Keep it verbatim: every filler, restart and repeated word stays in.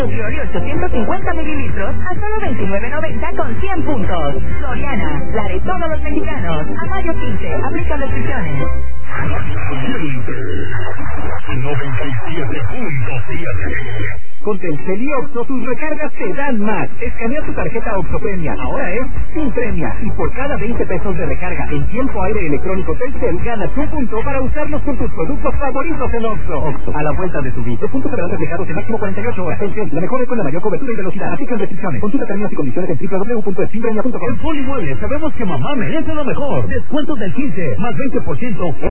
Glory ochocientos cincuenta mililitros a solo veintinueve noventa con cien puntos. Soriana, la de todos los mexicanos. A mayo quince, aplica restricciones. noventa y siete punto siete. Con Telcel y Oxxo, tus recargas te dan más. Escanea tu tarjeta Oxxo Premia. Ahora es sin premia. Y por cada veinte pesos de recarga en tiempo aire electrónico Telcel, ganas un punto para usarlos con tus productos favoritos en Oxxo. Oxxo, a la vuelta de tu vida. Los puntos serán reflejados en máximo cuarenta y ocho horas. Telcel, la mejor es con la mayor cobertura y velocidad. Aplican restricciones. Consulta términos y condiciones en doble u doble u doble u punto eximpremia punto com. En Polimueble sabemos que mamá merece lo mejor. Descuentos del quince más veinte por ciento.